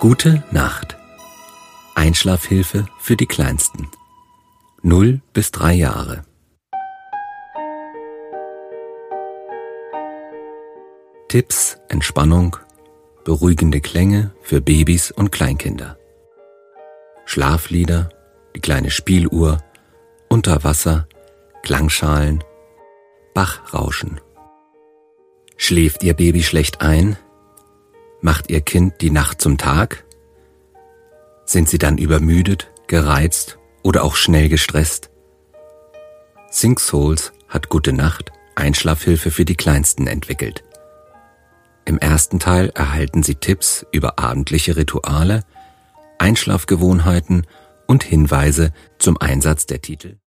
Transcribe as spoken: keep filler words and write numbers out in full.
Gute Nacht. Einschlafhilfe für die Kleinsten. null bis drei Jahre. Tipps, Entspannung, beruhigende Klänge für Babys und Kleinkinder. Schlaflieder, die kleine Spieluhr, Unterwasser, Klangschalen, Bachrauschen. Schläft Ihr Baby schlecht ein? Macht Ihr Kind die Nacht zum Tag? Sind Sie dann übermüdet, gereizt oder auch schnell gestresst? Think Souls hat Gute Nacht Einschlafhilfe für die Kleinsten entwickelt. Im ersten Teil erhalten Sie Tipps über abendliche Rituale, Einschlafgewohnheiten und Hinweise zum Einsatz der Titel